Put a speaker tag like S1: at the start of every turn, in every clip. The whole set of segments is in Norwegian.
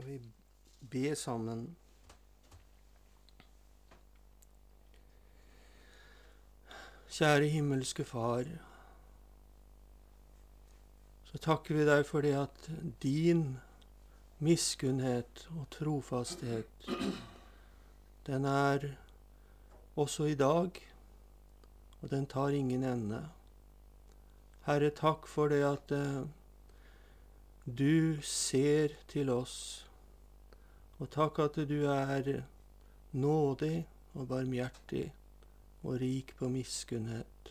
S1: Skal vi be sammen? Kjære himmelske Far, så takker vi deg for det at din miskunnhet og trofasthet, den er også i dag, og den tar ingen ende. Herre, takk for det at du ser til oss, og takk at du er nådig og barmhjertig og rik på miskunnhet.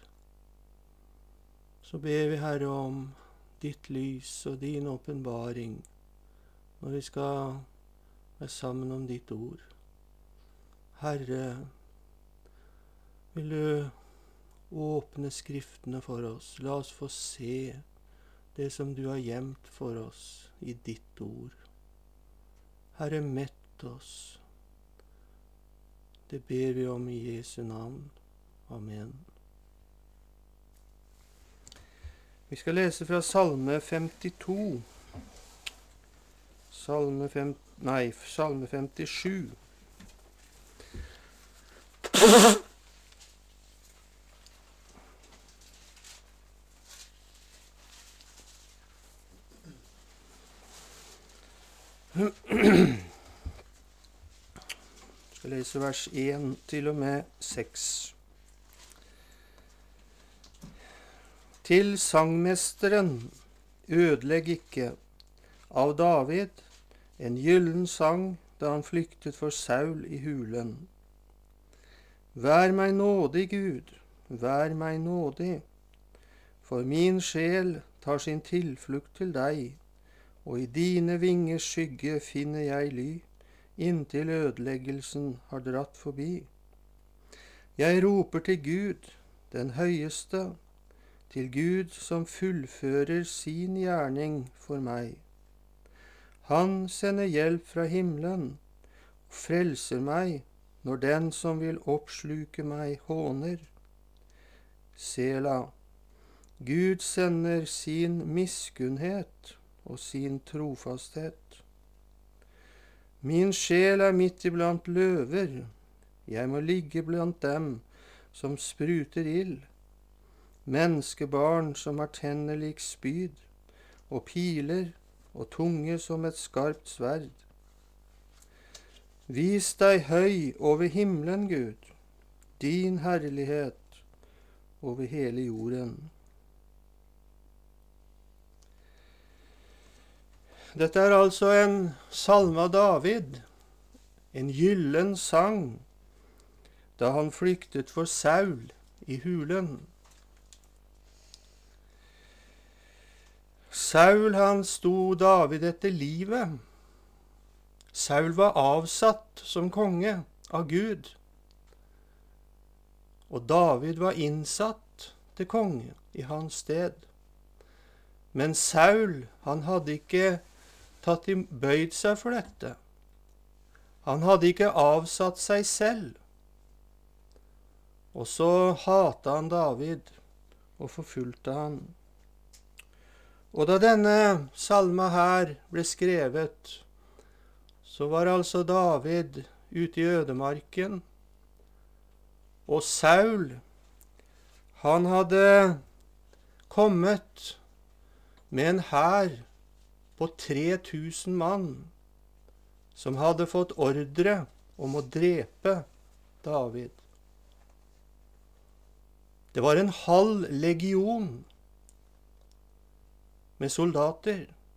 S1: Så ber vi, Herre, om ditt lys og din åpenbaring når vi skal være sammen om ditt ord. Herre, vil du åpne skriftene for oss. La oss få se det som du har gjemt for oss i ditt ord. Herre, mett oss. Det ber vi om i Jesu navn. Amen. Vi skal lese fra Salme 52. Salme 57. Jeg skal lese vers 1 til og med 6. Til sangmesteren, ødelegg ikke, av David, en gyllen sang da han flyktet for Saul i hulen. Vær meg nådig, Gud, vær meg nådig, for min sjel tar sin tilflukt til deg, og i dine vingers skygge finner jeg ly, inntil ødeleggelsen har dratt forbi. Jeg roper til Gud, den høyeste, til Gud som fullfører sin gjerning for meg. Han sender hjelp fra himmelen, og frelser meg når den som vil oppsluke meg håner. Sela, Gud sender sin miskunnhet og sin trofasthet. Min sjel er midt iblant løver, jeg må ligge blant dem som spruter ild. Menneskebarn som har tenner lik spyd, og piler og tunge som et skarpt sverd. Vis deg høy over himmelen, Gud, din herlighet over hele jorden. Dette er altså en salme av David, en gyllen sang, da han flyktet for Saul i hulen. Saul, han sto David etter livet. Saul var avsatt som konge av Gud, og David var innsatt til konge i hans sted. Men Saul, han hadde ikke bøyd seg for dette. Han hadde ikke avsatt seg selv. Og så hatet han David og forfulgte han. Og da denne salma her ble skrevet, så var altså David ute i ødemarken, og Saul, han hadde kommet med en hær på 3000 mann, som hadde fått ordre om å drepe David. Det var en halv legion med soldater.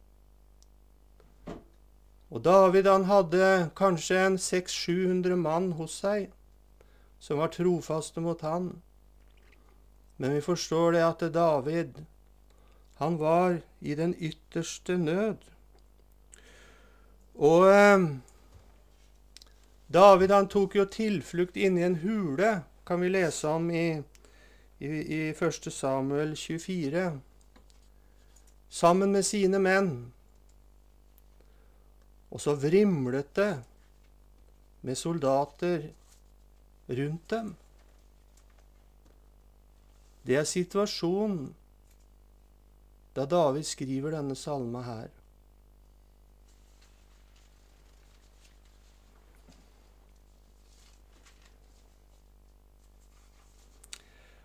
S1: Og David, han hadde kanskje en 600-700 mann hos seg, som var trofaste mot han. Men vi forstår det at David, han var i den ytterste nød. Og David, han tok jo tilflukt inn i en hule, kan vi lese om i 1. Samuel 24, sammen med sine menn. Og så vrimlet det med soldater rundt dem. Det er situasjonen da David skriver denne salma her.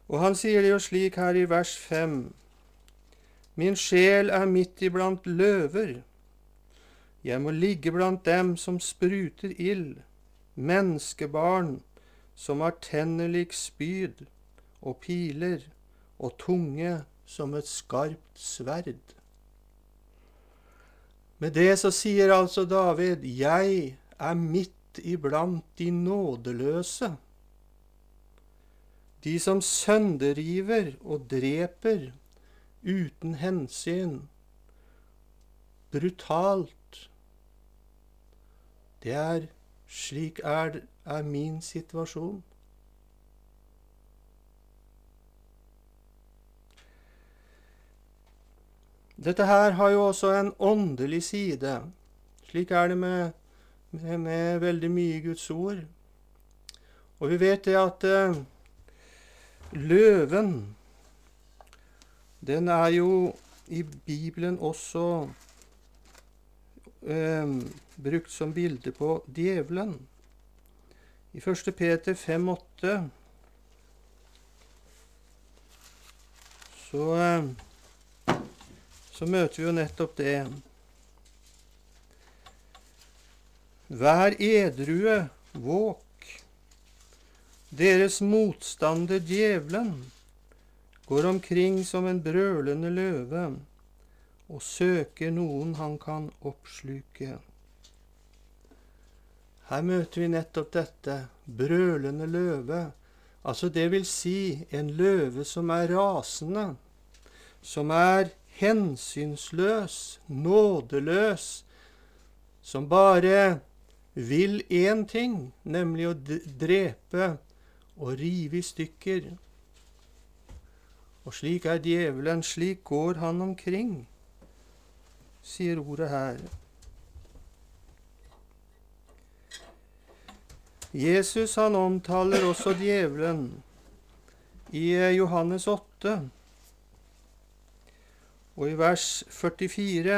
S1: Og han sier det jo slik her i vers 5. Min sjel er midt iblant løver. Jeg må ligge blant dem som spruter ild, menneskebarn som har tenner lik spyd og piler og tunge som et skarpt sverd. Med det så sier altså David, jeg er midt iblant de nådeløse, de som sønderriver og dreper uten hensyn, brutalt. Slik er min situasjon. Dette her har jo også en åndelig side. Slik er det med veldig mye i Guds ord. Og vi vet det at løven, den er jo i Bibelen også brukt som bilde på djevelen. I 1. Peter 5,8 så møter vi jo nettopp det. Vær edrue, våk. Deres motstander djevelen går omkring som en brølende løve og søker noen han kan oppsluke. Her møter vi nettopp dette, brølende løve. Altså det vil si en løve som er rasende, som er hensynsløs, nådeløs, som bare vil én ting, nemlig å drepe og rive i stykker. Og slik er djevelen, slik går han omkring, sier ordet her. Jesus han omtaler også djevelen i Johannes 8, og i vers 44.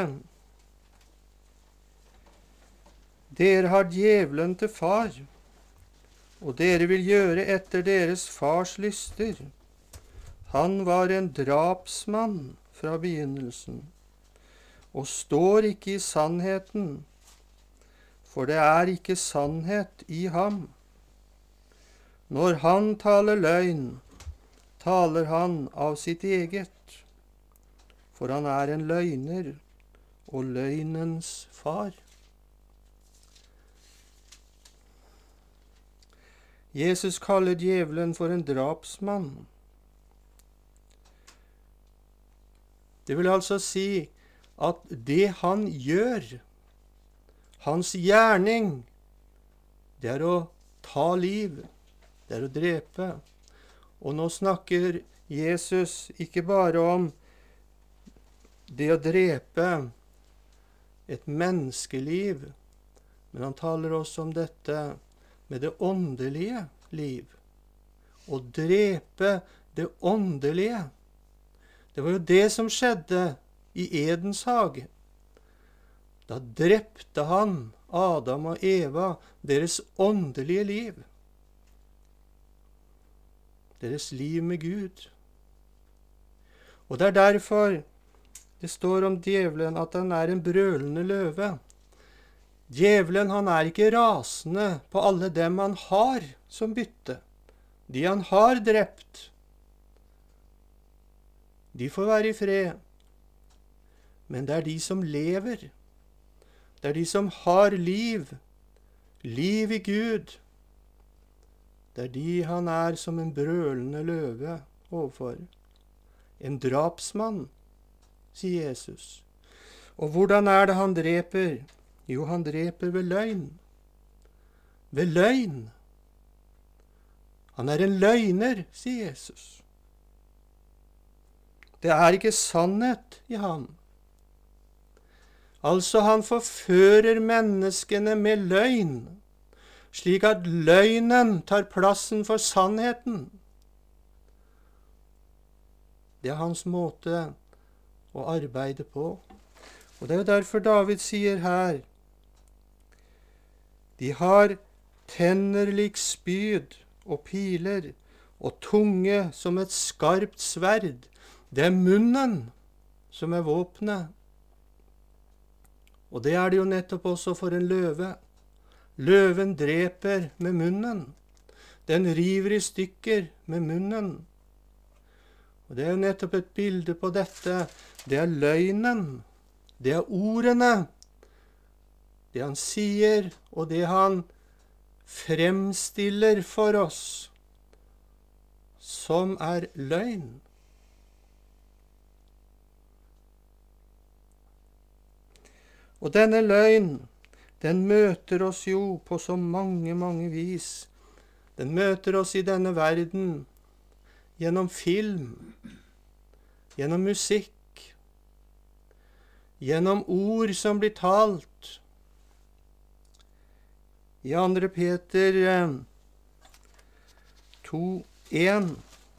S1: Dere har djevelen til far, og dere vil gjøre etter deres fars lyster. Han var en drapsmann fra begynnelsen, og står ikke i sannheten, for det er ikke sannhet i ham. Når han taler løgn, taler han av sitt eget, for han er en løgner og løgnens far. Jesus kaller djevelen for en drapsmann. Det vil altså si at det han gjør, hans gjerning, det er å ta liv, det er å drepe. Og nå snakker Jesus ikke bare om det å drepe et menneskeliv, men han taler også om dette med det åndelige liv. Å drepe det åndelige. Det var jo det som skjedde i Edens hage. Da drepte han Adam og Eva, deres åndelige liv. Deres liv med Gud. Og det er derfor det står om djevelen at han er en brølende løve. Djevelen han er ikke rasende på alle dem han har som bytte. De han har drept, de får være i fred. Men det er de som lever. Det er de som har liv. Liv i Gud. Det er de han er som en brølende løve overfor. En drapsmann, sier Jesus. Og hvordan er det han dreper? Jo, han dreper ved løgn. Ved løgn. Han er en løgner, sier Jesus. Det er ikke sannhet i ham. Altså han forfører menneskene med løgn, slik at løgnen tar plassen for sannheten. Det er hans måte å arbeide på. Og det er jo derfor David sier her, de har tenner lik spyd og piler og tunge som et skarpt sverd. Det er munnen som er våpenet. Og det er det jo nettopp også for en løve. Løven dreper med munnen. Den river i stykker med munnen. Og det er jo nettopp et bilde på dette. Det er løgnen. Det er ordene. Det han sier, og det han fremstiller for oss, som er løgn. Og denne løgn, den møter oss jo på så mange, mange vis. Den møter oss i denne verden gjennom film, gjennom musikk, gjennom ord som blir talt. I 2. Peter 2:1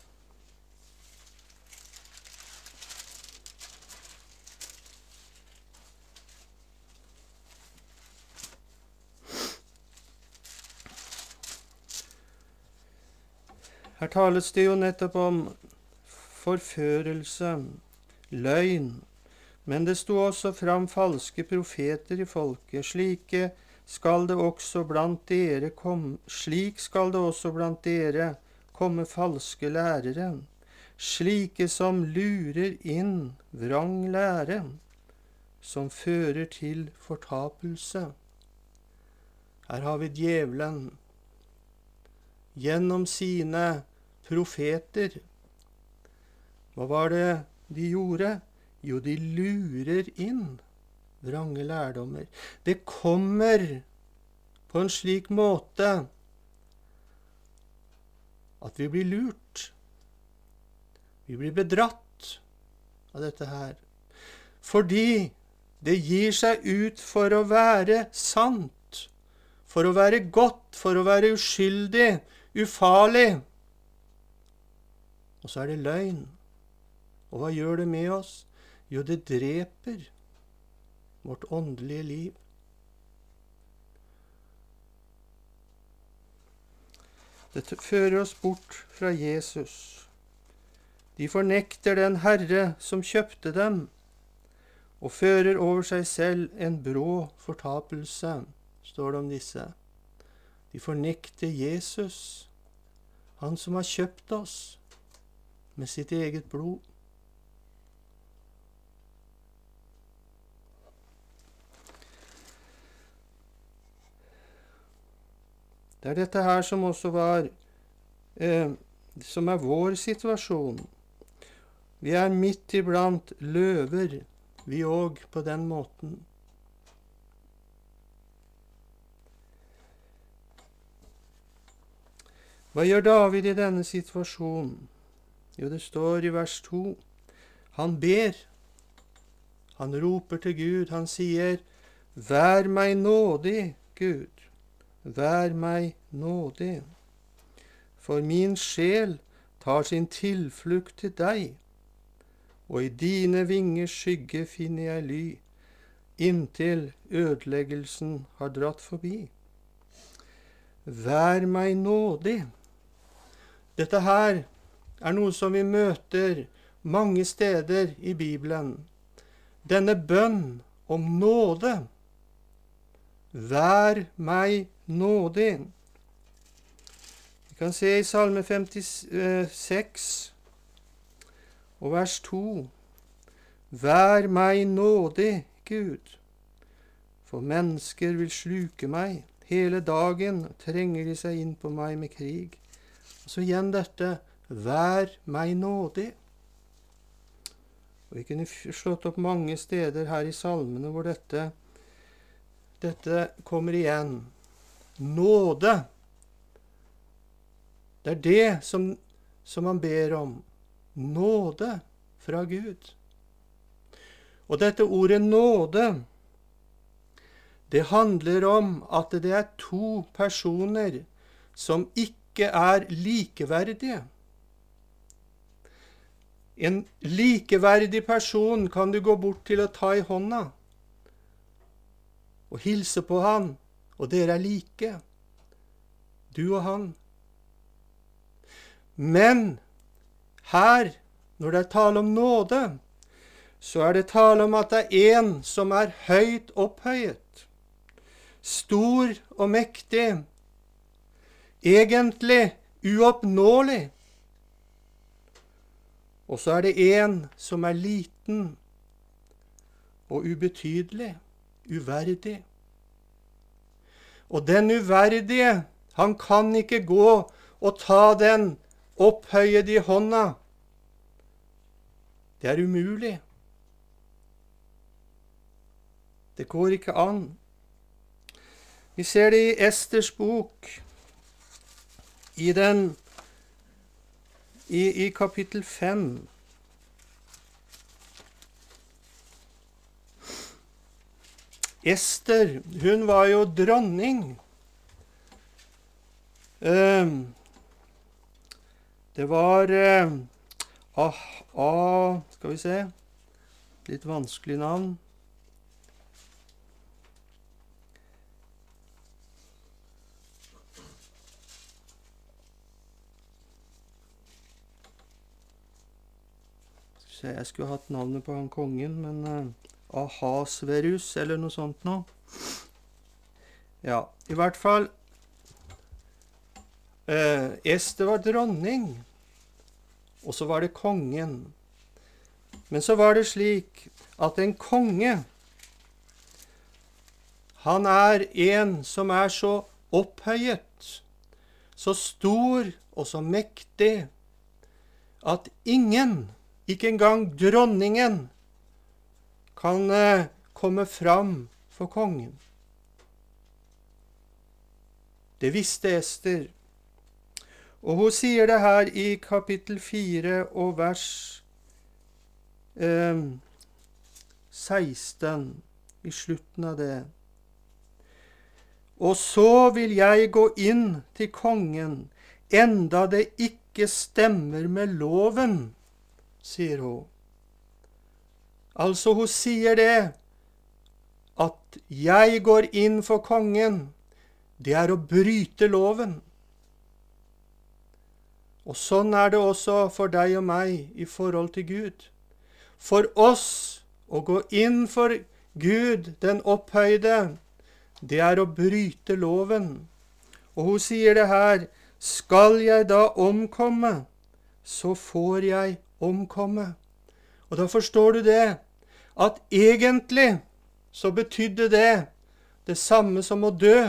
S1: Her tales det jo nettopp om forførelse, løgn, men det sto også fram falske profeter i folket. Slik skal det også blant dere komme falske lærere, slike som lurer inn vrang lære, som fører til fortapelse. Her har vi djevelen gjennom sine profeter. Hva var det de gjorde? Jo, de lurer inn vrange lærdommer. Det kommer på en slik måte at vi blir lurt. Vi blir bedratt av dette her. Fordi det gir seg ut for å være sant, for å være godt, for å være uskyldig, ufarlig. Og så er det løgn. Og hva gjør det med oss? Jo, det dreper vårt åndelige liv. Det fører oss bort fra Jesus. De fornekter den Herre som kjøpte dem, og fører over seg selv en brå fortapelse, står det om disse. De fornekter Jesus, han som har kjøpt oss med sitt eget blod. Det er dette her som også var, som er vår situasjon. Vi er midt iblant løver, vi òg på den måten. Hva gjør David i denne situasjonen? Jo, det står i vers 2. Han ber. Han roper til Gud. Han sier, «Vær meg nådig, Gud. Vær meg nådig. For min sjel tar sin tilflukt til deg, og i dine vingers skygge finner jeg ly, inntil ødeleggelsen har dratt forbi.» Vær meg nådig. Dette her er noe som vi møter mange steder i Bibelen. Denne bønn om nåde. Vær meg nådig. Vi kan se i Salme 56 og vers 2. Vær meg nådig, Gud, for mennesker vil sluke meg. Hele dagen trenger de seg inn på meg med krig. Og så igjen dette, vær meg nådig. Og vi kunne slått opp mange steder her i salmene hvor dette kommer igjen. Nåde. Det er det som han ber om. Nåde fra Gud. Og dette ordet nåde, det handler om at det er to personer som ikke er likeverdige. En likeverdig person kan du gå bort til å ta i hånda og hilse på han, og dere er like, du og han. Men her, når det er tale om nåde, så er det tale om at det er en som er høyt opphøyet, stor og mektig, egentlig uoppnåelig. Og så er det en som er liten og ubetydelig, uverdig. Og den uverdige, han kan ikke gå og ta den opphøyede i hånda. Det er umulig. Det går ikke an. Vi ser det i Esters bok, i kapittel 5. Ester, hun var jo dronning. Det var skal vi se, litt vanskelig navn. Jeg skulle hatt navnet på han kongen, men Ahasverus eller noe sånt nå. Ja, i hvert fall Ester var dronning, og så var det kongen. Men så var det slik at en konge, han er en som er så opphøyet, så stor og så mektig, at ingen, ikke engang dronningen, kan komme fram for kongen. Det visste Ester. Og hun sier det her i kapittel 4 og vers 16, i slutten av det. Og så vil jeg gå inn til kongen, enda det ikke stemmer med loven, sier hun. Altså hun sier det, at jeg går inn for kongen, det er å bryte loven. Og sånn er det også for deg og meg i forhold til Gud. For oss å gå inn for Gud, den opphøyde, det er å bryte loven. Og hun sier det her, skal jeg da omkomme, så får jeg omkomme. Og da forstår du det, at egentlig så betydde det samme som å dø.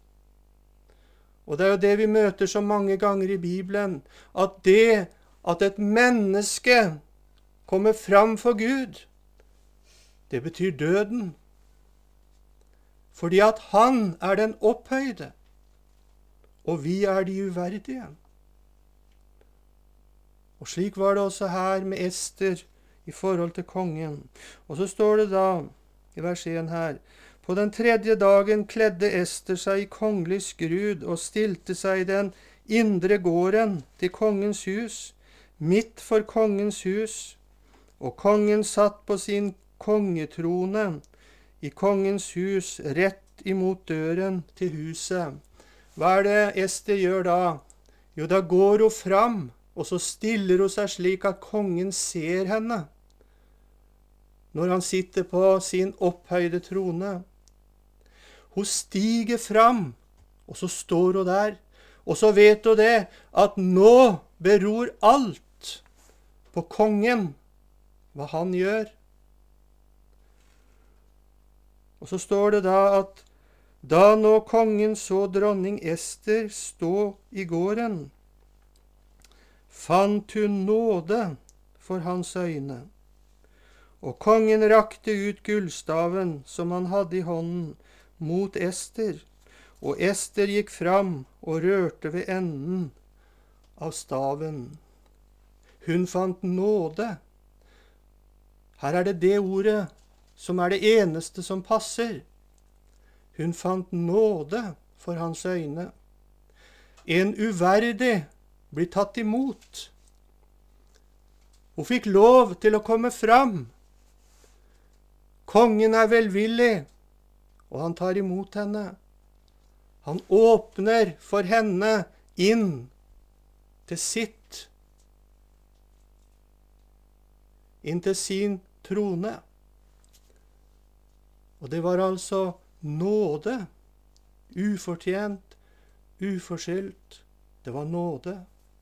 S1: Og det er jo det vi møter så mange ganger i Bibelen, at det at et menneske kommer fram for Gud, det betyr døden. Fordi at han er den opphøyde, og vi er de uverdige. Og slik var det også her med Ester i forhold til kongen. Og så står det da, i vers 1 her, på den 3. dagen kledde Ester seg i kongelig skrud og stilte seg i den indre gården til kongens hus, midt for kongens hus, og kongen satt på sin kongetrone i kongens hus rett imot døren til huset. Hva er det Ester gjør da? Jo, da går hun fram, og så stiller hun seg slik at kongen ser henne, når han sitter på sin opphøyde trone. Hun stiger fram, og så står hun der, og så vet hun det, at nå beror alt på kongen, hva han gjør. Og så står det da at da nå kongen så dronning Ester stå i gården, fant hun nåde for hans øyne. Og kongen rakte ut gullstaven som han hadde i hånden mot Ester, og Ester gikk fram og rørte ved enden av staven. Hun fant nåde. Her er det ordet som er det eneste som passer. Hun fant nåde for hans øyne. En uverdig blir tatt imot. Hun fikk lov til å komme fram. Kongen er velvillig, og han tar imot henne. Han åpner for henne inn til sitt inn til sin trone. Og det var altså nåde. Ufortjent, uforskyldt. Det var nåde.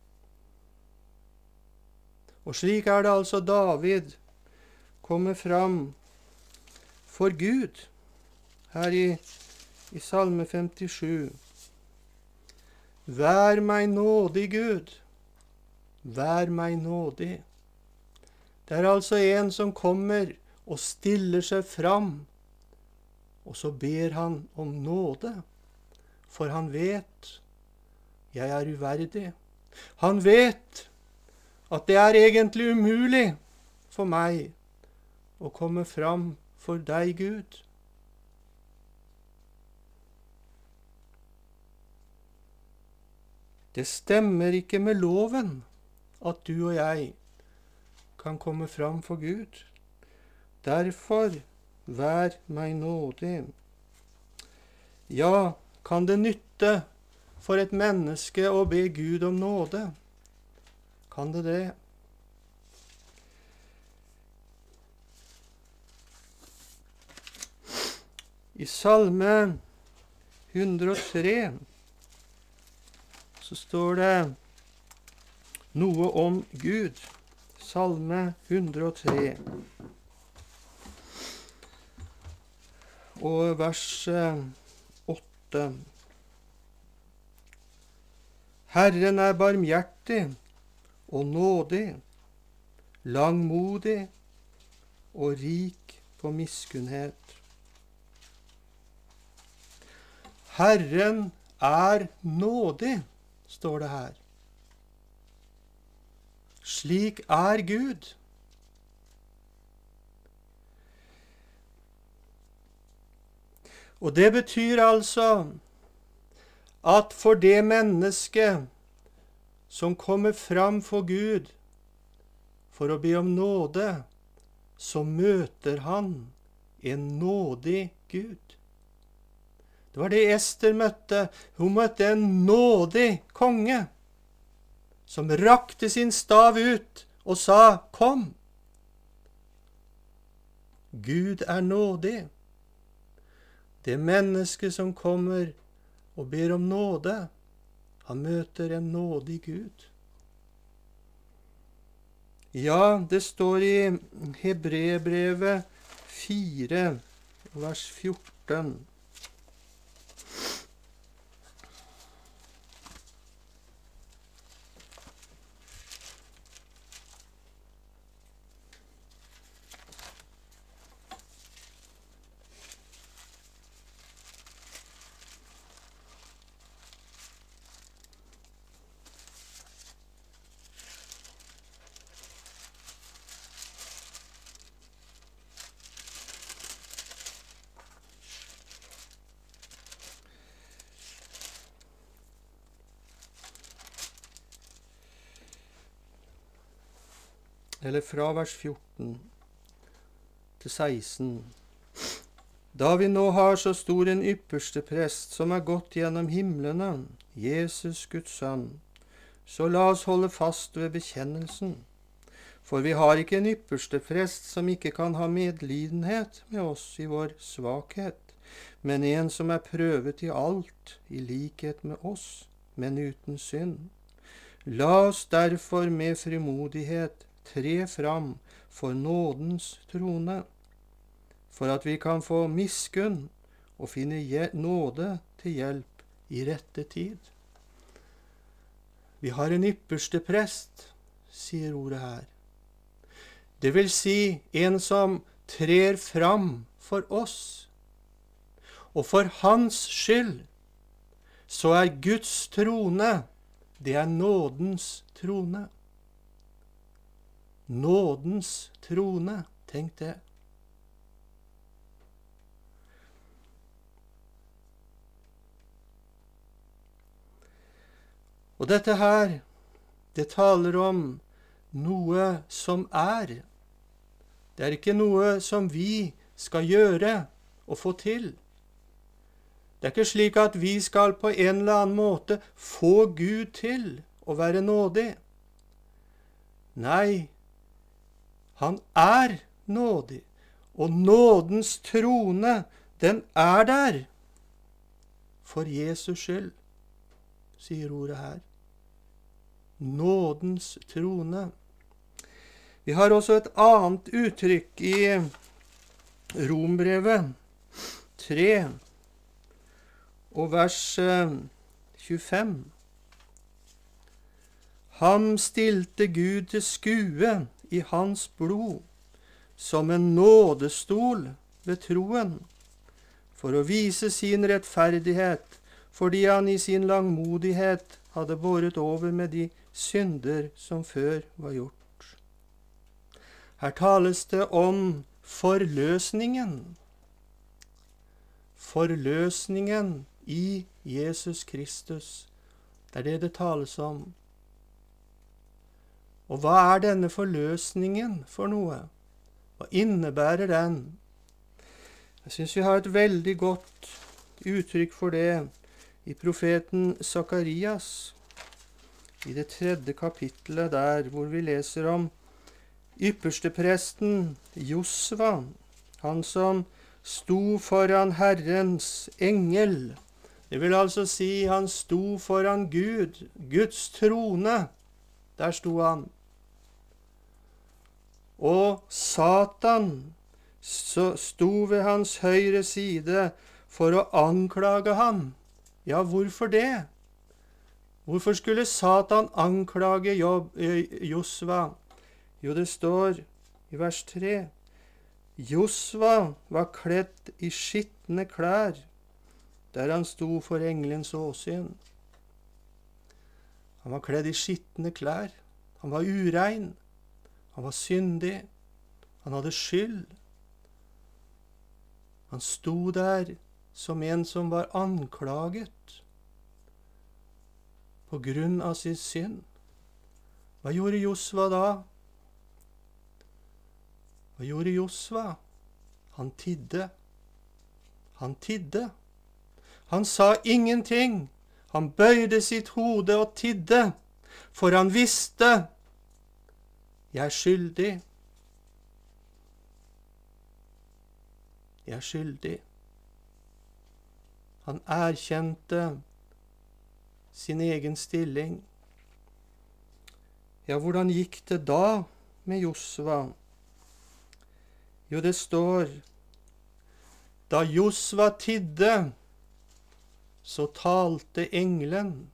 S1: Og slik er det altså David kommer fram for Gud her i Salme 57. Vær meg nådig, Gud. Vær meg nådig. Det er altså en som kommer og stiller seg fram, og så ber han om nåde, for han vet jeg er uverdig. Han vet at det er egentlig umulig for meg å komme fram for deg, Gud. Det stemmer ikke med loven at du og jeg kan komme fram for Gud. Derfor, vær meg nådig. Ja, kan det nytte for et menneske å be Gud om nåde? Kan det det? I Salme 103 så står det noe om Gud. Salme 103 og vers 8. Herren er barmhjertig og nådig, langmodig og rik på miskunnhet. Herren er nådig, står det her. Slik er Gud. Og det betyr altså at for det mennesket som kommer fram for Gud for å be om nåde, så møter han en nådig Gud. Det var det Ester møtte. Hun møtte en nådig konge som rakte sin stav ut og sa, kom. Gud er nådig. Det mennesket som kommer og ber om nåde, han møter en nådig Gud. Ja, det står i Hebreerbrevet 4, vers 14. Eller fra vers 14 til 16. Da vi nå har så stor en ypperste prest som er gått gjennom himlene, Jesus Guds sønn, så la oss holde fast ved bekjennelsen. For vi har ikke en ypperste prest som ikke kan ha medlidenhet med oss i vår svakhet, men en som er prøvet i alt, i likhet med oss, men uten synd. La oss derfor med frimodighet tre fram for nådens trone, for at vi kan få miskunn og finne nåde til hjelp i rette tid. Vi har en ypperste prest, sier ordet her. Det vil si en som trer fram for oss. Og for hans skyld så er Guds trone, det er nådens trone. Nådens trone, tenk det. Og dette her, det taler om noe som er. Det er ikke noe som vi skal gjøre og få til. Det er ikke slik at vi skal på en eller annen måte få Gud til å være nådig. Nei, Han er nådig, og nådens trone, den er der. For Jesus skyld, sier ordet her. Nådens trone. Vi har også et annet uttrykk i Rombrevet 3 og vers 25. Ham stilte Gud til skue i hans blod, som en nådestol ved troen, for å vise sin rettferdighet, fordi han i sin langmodighet hadde båret over med de synder som før var gjort. Her tales det om forløsningen. Forløsningen i Jesus Kristus. Det er det det tales om. Og hva er denne forløsningen for noe? Hva innebærer den? Jeg synes vi har et veldig godt uttrykk for det i profeten Sakarias, i det 3. kapittelet der, hvor vi leser om ypperstepresten Josva, han som sto foran Herrens engel. Det vil altså si, han sto foran Gud, Guds trone. Der sto han. Og Satan sto ved hans høyre side for å anklage ham. Ja, hvorfor det? Hvorfor skulle Satan anklage Josva? Jo, det står i vers 3. Josva var kledd i skitne klær, der han sto for engelens åsyn. Han var kledd i skitne klær. Han var urein. Han var syndig. Han hadde skyld. Han sto der som en som var anklaget på grunn av sin synd. Hva gjorde Josva da? Hva gjorde Josva? Han tidde. Han tidde. Han sa ingenting. Han bøyde sitt hode og tidde, for han visste, jeg er skyldig. Jeg er skyldig. Han erkjente sin egen stilling. Ja, hvordan gikk det da med Josva? Jo, det står, da Josva tidde, så talte engelen.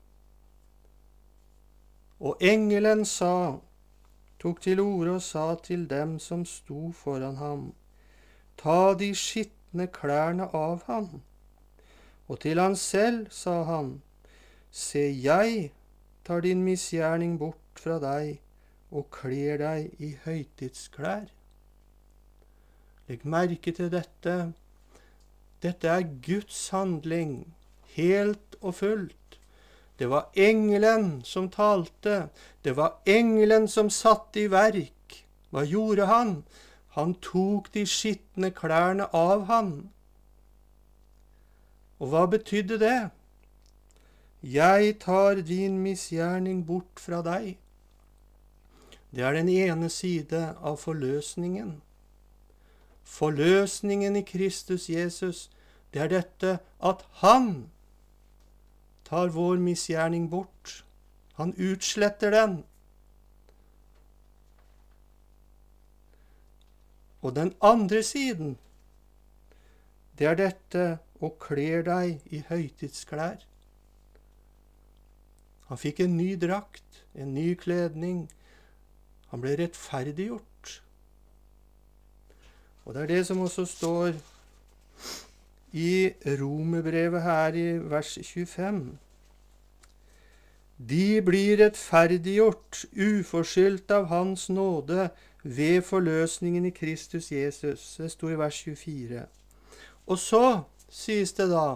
S1: Og engelen tok til orde og sa til dem som sto foran ham, ta de skitne klærne av ham. Og til han selv sa han, se, jeg tar din misgjerning bort fra deg og kler deg i høytidsklær. Legg merke til dette. Dette er Guds handling, helt og fullt. Det var engelen som talte. Det var engelen som satte i verk. Hva gjorde han? Han tok de skitne klærne av han. Og hva betydde det? Jeg tar din misgjerning bort fra deg. Det er den ene side av forløsningen. Forløsningen i Kristus Jesus, det er dette at han tar vår misgjerning bort. Han utsletter den. Og den andre siden, det er dette og kler deg i høytidsklær. Han fikk en ny drakt, en ny kledning. Han ble rettferdiggjort. Og det er det som også står i Romerbrevet her i vers 25. De blir rettferdiggjort, uforskyldt av hans nåde, ved forløsningen i Kristus Jesus. Det står i vers 24. Og så sies det da,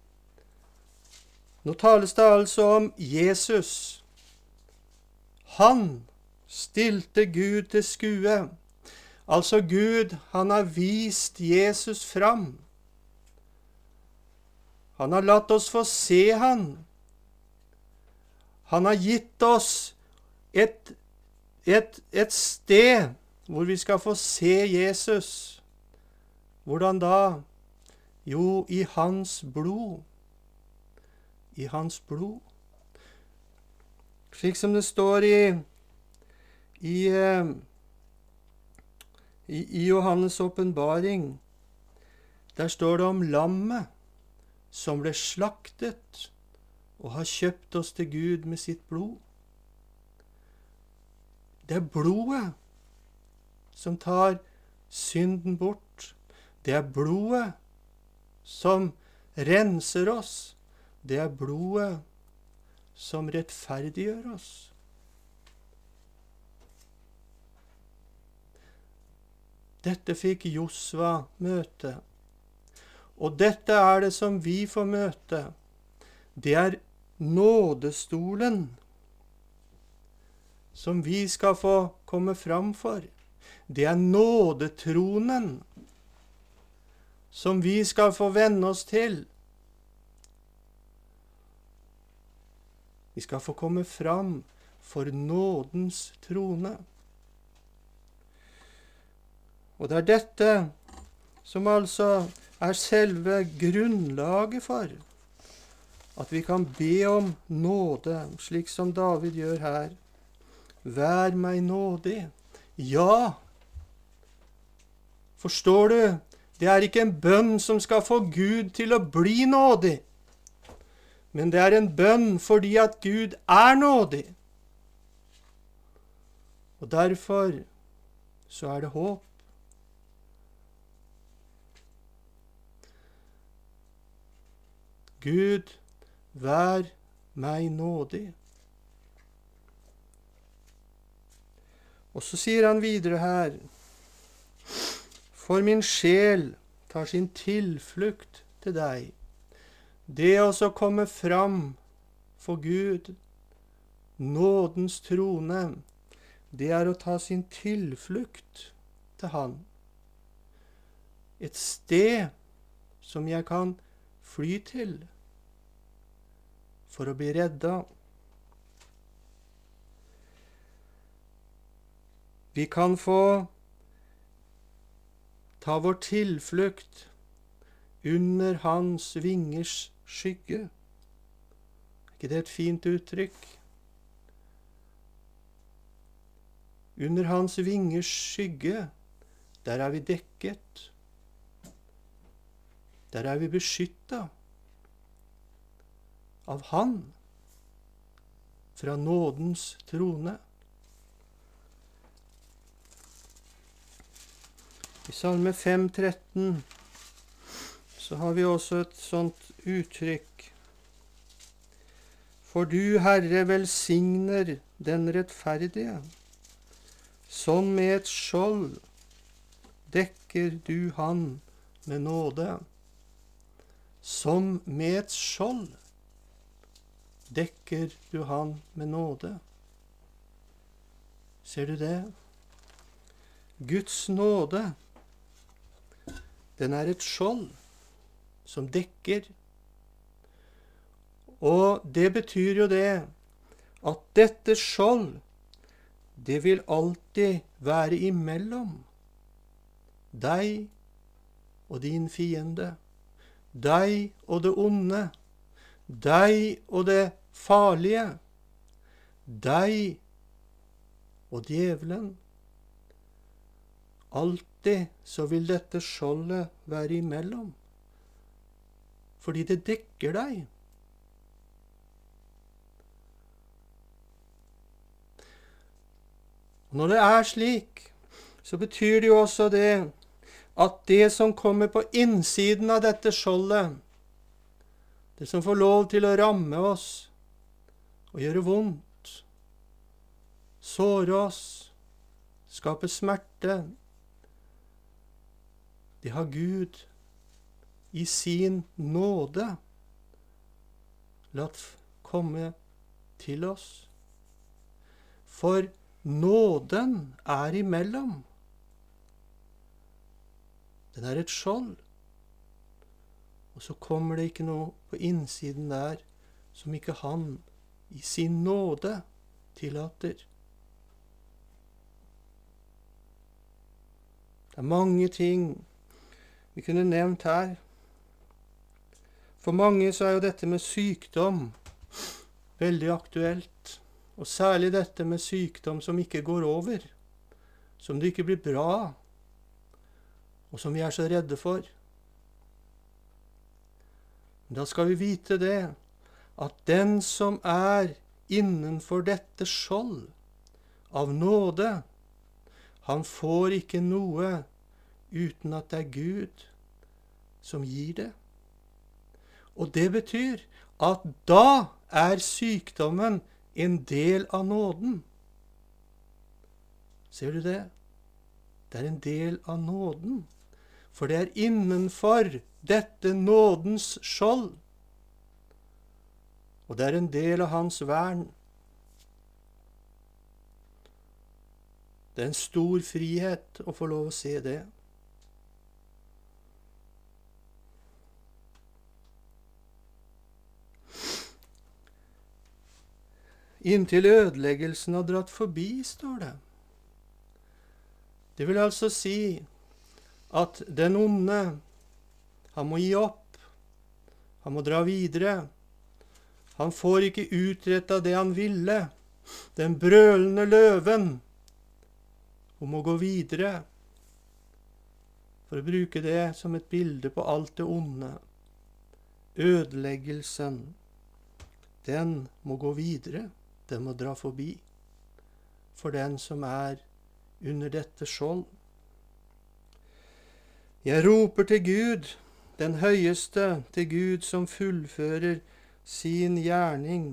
S1: nå tales det altså om Jesus. Han stilte Gud til skue. Altså Gud, han har vist Jesus fram. Han har latt oss få se han. Han har gitt oss et sted hvor vi skal få se Jesus. Hvordan da? Jo, i hans blod. I hans blod. Slik som det står i Johannes åpenbaring. Der står det om lammet som ble slaktet og har kjøpt oss til Gud med sitt blod. Det er blodet som tar synden bort. Det er blodet som renser oss. Det er blodet som rettferdiggjør oss. Dette fikk Josva møte. Og dette er det som vi får møte. Det er nådestolen som vi skal få komme fram for. Det er nådetronen som vi skal få venne oss til. Vi skal få komme fram for nådens trone. Og det er dette som altså er selve grunnlaget for at vi kan be om nåde, slik som David gjør her. Vær meg nådig. Ja, forstår du? Det er ikke en bønn som skal få Gud til å bli nådig, men det er en bønn fordi at Gud er nådig. Og derfor så er det håp. Gud, vær meg nådig. Og så sier han videre her, for min sjel tar sin tilflukt til deg. Det å komme fram for Gud, nådens trone, det er å ta sin tilflukt til han. Et sted som jeg kan fly til for å bli redda. Vi kan få ta vår tilflukt under hans vingers skygge. Er ikke det et fint uttrykk? Under hans vingers skygge, der er vi dekket. Der er vi beskyttet av han fra nådens trone. I Salme 5:13 så har vi også et sånt uttrykk. For du, Herre, velsigner den rettferdige. Som med et skjold dekker du han med nåde. Som med et skjold dekker du han med nåde. Ser du det? Guds nåde, den er et skjold som dekker. Og det betyr jo det at dette skjold, det vil alltid være imellom deg og din fiende, deg og det onde, deg og det farlige, deg og djevelen. Alltid så vil dette skjoldet være imellom, fordi det dekker deg. Når det er slik, så betyr det jo også det at det som kommer på innsiden av dette skjoldet, det som får lov til å ramme oss og gjøre vondt, såre oss, skape smerte, det har Gud i sin nåde latt komme til oss. For nåden er imellom. Den er et skjold. Og så kommer det ikke noe på innsiden der som ikke han i sin nåde tillater. Det er mange ting vi kunne nevnt her. For mange så er jo dette med sykdom veldig aktuelt. Og særlig dette med sykdom som ikke går over, som det ikke blir bra av, og som vi er så redde for. Da skal vi vite det, at den som er innenfor dette skjold av nåde, han får ikke noe uten at det er Gud som gir det. Og det betyr at da er sykdommen en del av nåden. Ser du det? Det er en del av nåden. For det er innenfor dette nådens skjold. Og det er en del av hans vern. Det er en stor frihet å få lov å se det. Inntil ødeleggelsen har dratt forbi, står det. Det vil altså si at den onde, han må gi opp. Han må dra videre. Han får ikke utrettet det han ville. Den brølende løven, hun må gå videre. For å bruke det som et bilde på alt det onde. Ødeleggelsen, den må gå videre. Den må dra forbi. For den som er under dette skjold. Jeg roper til Gud, den høyeste, til Gud som fullfører sin gjerning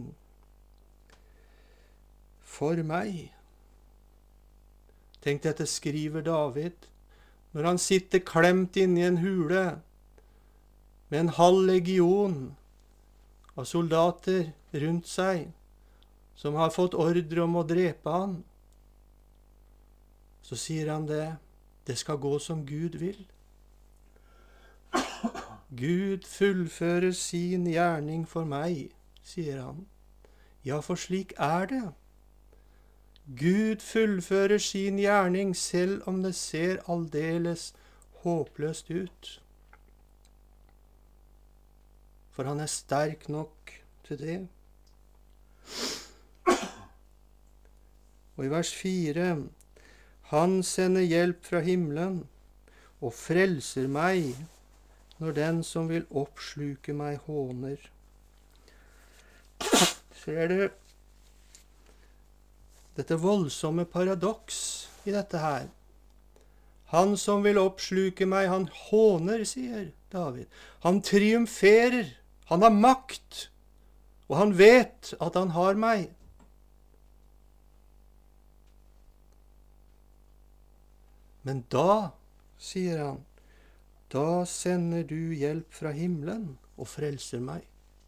S1: for meg. Tenk, dette skriver David når han sitter klemt inne i en hule med en halv legion av soldater rundt seg, som har fått ordre om å drepe han. Så sier han det skal gå som Gud vil. Gud fullfører sin gjerning for meg, sier han. Ja, for slik er det. Gud fullfører sin gjerning selv om det ser aldeles håpløst ut. For han er sterk nok til det. Og i vers 4, han sender hjelp fra himmelen og frelser meg når den som vil oppsluke meg håner. Ser du dette voldsomme paradoks i dette her? Han som vil oppsluke meg, han håner, sier David. Han triumferer, han har makt, og han vet at han har meg. Men da, sier han, da sender du hjelp fra himmelen og frelser meg.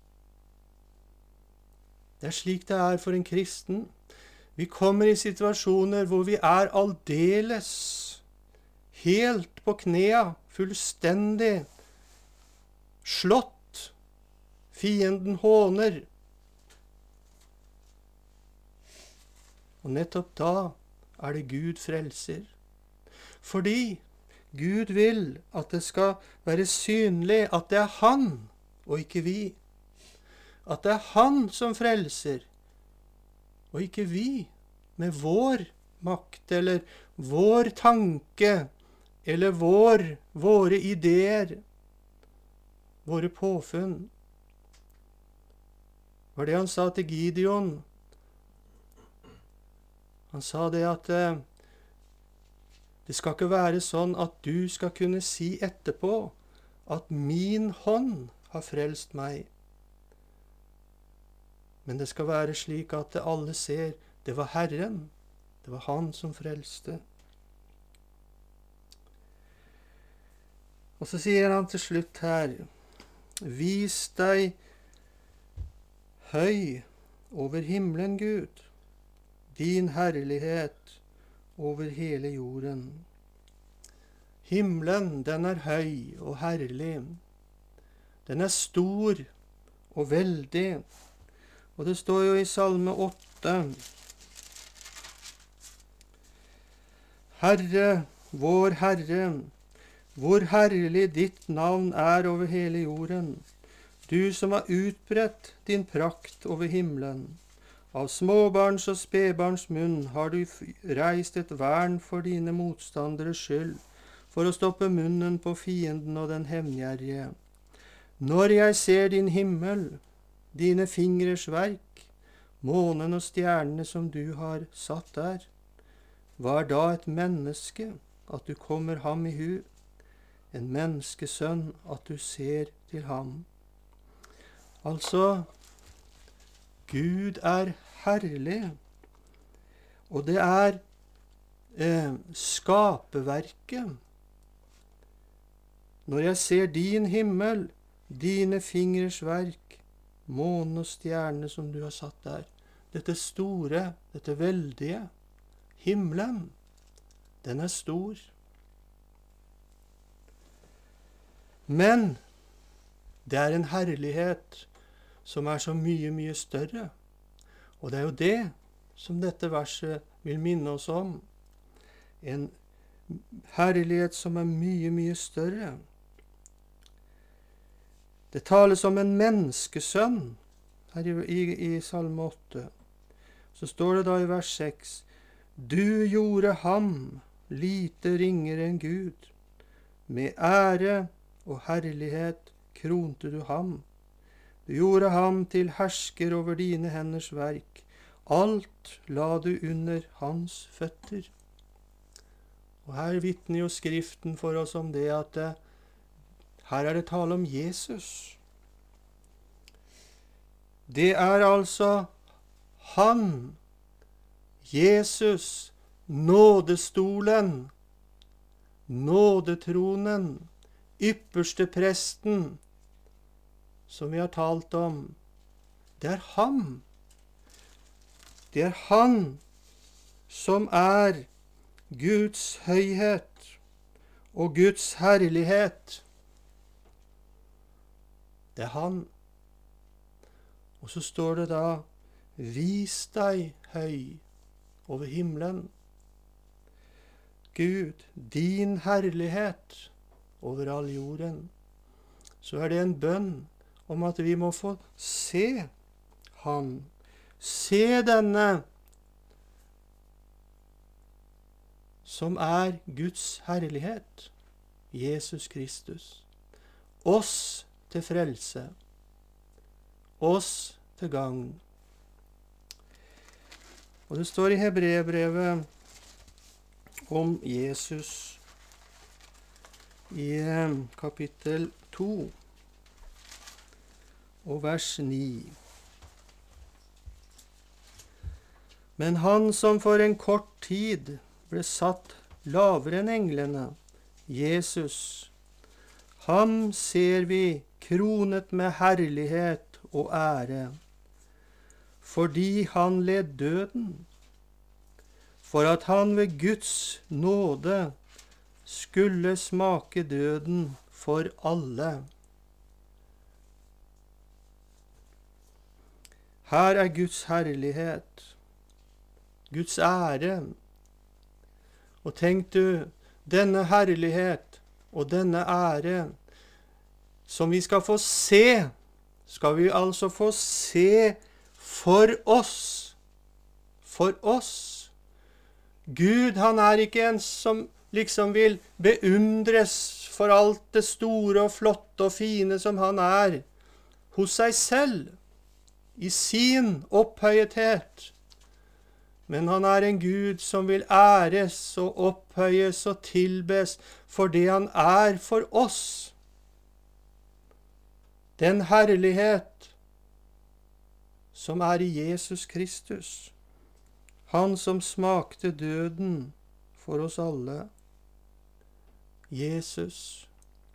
S1: Det er slik det er for en kristen. Vi kommer i situasjoner hvor vi er aldeles, helt på knea, fullstendig slått. Fienden håner. Og nettopp da er det Gud frelser. Fordi Gud vil at det skal være synlig at det er han, og ikke vi. At det er han som frelser, og ikke vi, med vår makt, eller vår tanke, eller våre ideer, våre påfunn. Det var det han sa til Gideon. Han sa det at det skal ikke være sånn at du skal kunne si etterpå at min hånd har frelst meg. Men det skal være slik at alle ser det var Herren, det var han som frelste. Og så sier han til slutt her, vis deg høy over himmelen, Gud, din herlighet over hele jorden. Himmelen, den er høy og herlig. Den er stor og veldig. Og det står jo i Salme 8, Herre, vår Herre, hvor herlig ditt navn er over hele jorden, du som har utbredt din prakt over himmelen. Av småbarns og spedbarns munn har du reist et vern for dine motstanderes skyld, for å stoppe munnen på fienden og den hevngjerrige. Når jeg ser din himmel, dine fingres verk, månen og stjernene som du har satt der, hva er da et menneske, at du kommer ham i hu, en menneskesønn, at du ser til ham? Altså, Gud er herlig, og det er skaperverket. Når jeg ser din himmel, dine fingers verk, månen og stjernene som du har satt der, dette store, dette veldige, himmelen, den er stor. Men det er en herlighet som er så mye, mye større. Og det er jo det som dette verset vil minne oss om. En herlighet som er mye, mye større. Det tales om en menneskesønn her i Salme 8. Så står det da i vers 6, du gjorde ham lite ringere enn Gud. Med ære og herlighet kronte du ham. Du gjorde ham til hersker over dine henders verk. Alt la du under hans føtter. Og her vitner jo Skriften for oss om det at her er det tale om Jesus. Det er altså han, Jesus, nådestolen, nådetronen, ypperste presten, som vi har talt om. Det er ham. Det er han som er Guds høyhet og Guds herlighet. Det er han. Og så står det da, vis deg høy over himmelen. Gud, din herlighet over all jorden. Så er det en bønn om at vi må få se han. Se denne som er Guds herlighet, Jesus Kristus. Oss til frelse, oss til gagn. Og det står i Hebreerbrevet om Jesus i kapittel 2 og vers 9. Men han som for en kort tid ble satt lavere enn englene, Jesus, ham ser vi kronet med herlighet og ære, fordi han led døden, for at han ved Guds nåde skulle smake døden for alle. Her er Guds herlighet, Guds ære. Og tenk du, denne herlighet og denne ære som vi skal få se, skal vi altså få se for oss. For oss. Gud, han er ikke en som liksom vil beundres for alt det store og flotte og fine som han er hos seg selv, i sin opphøyethet. Men han er en Gud som vil æres og opphøyes og tilbes for det han er for oss. Den herlighet som er i Jesus Kristus, han som smakte døden for oss alle. Jesus,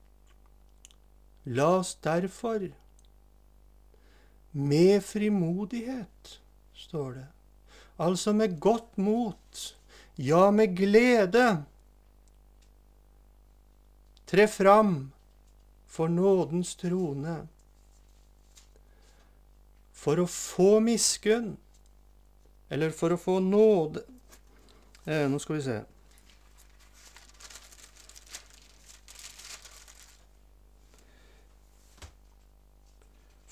S1: la oss derfor med frimodighet, står det, altså med godt mot, ja, med glede, tre fram for nådens trone, for å få miskunn, eller for å få nåde. Nå skal vi se.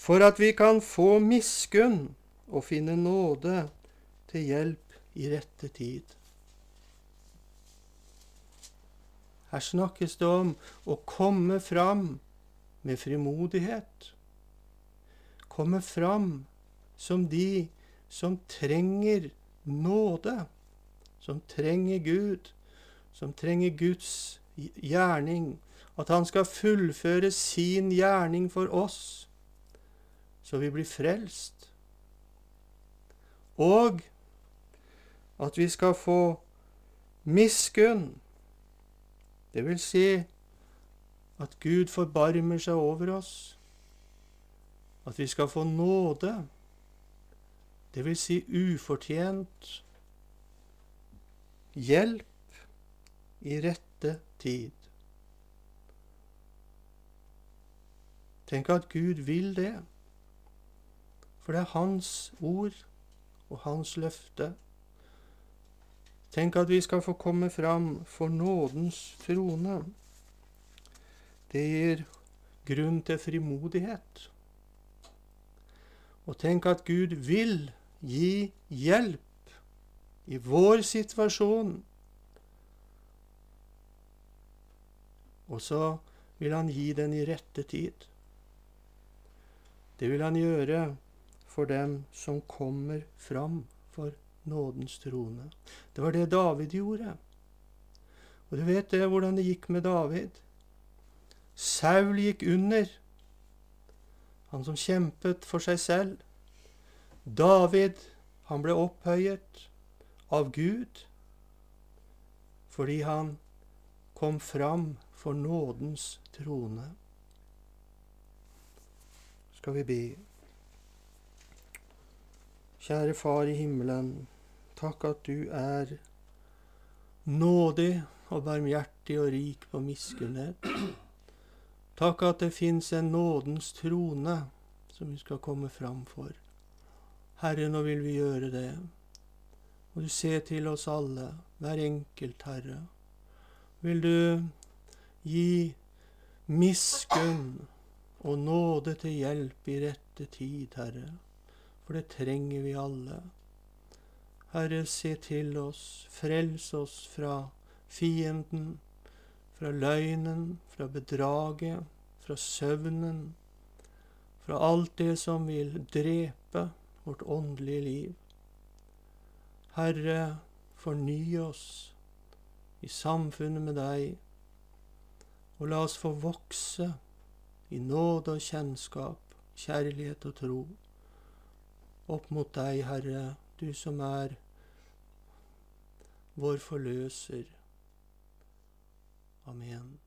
S1: for at vi kan få miskunn og finne nåde til hjelp i rette tid. Her snakkes det om å komme fram med frimodighet. Komme fram som de som trenger nåde, som trenger Gud, som trenger Guds gjerning, at han skal fullføre sin gjerning for oss, så vi blir frelst. Og at vi skal få miskunn, det vil si at Gud forbarmer seg over oss, at vi skal få nåde, det vil si ufortjent hjelp i rette tid. Tenk at Gud vil det, for det er hans ord og hans løfte. Tenk at vi skal få komme fram for nådens trone. Det gir grunn til frimodighet. Og tenk at Gud vil gi hjelp i vår situasjon. Og så vil han gi den i rette tid. Det vil han gjøre for dem som kommer fram for nådens trone. Det var det David gjorde. Og du vet det, hvordan det gikk med David. Saul gikk under, han som kjempet for seg selv. David, han ble opphøyet av Gud, fordi han kom fram for nådens trone. Skal vi be. Kjære Far i himmelen, takk at du er nådig og barmhjertig og rik på miskunnhet. Takk at det finnes en nådens trone som vi skal komme fram for. Herre, nå vil vi gjøre det. Og du ser til oss alle, hver enkelt, Herre. Vil du gi miskunn og nåde til hjelp i rette tid, Herre. For det trenger vi alle. Herre, se til oss, frels oss fra fienden, fra løgnen, fra bedraget, fra søvnen, fra alt det som vil drepe vårt åndelige liv. Herre, forny oss i samfunnet med deg, og la oss få vokse i nåde og kjennskap, kjærlighet og tro, opp mot deg, Herre, du som er vår forløser. Amen.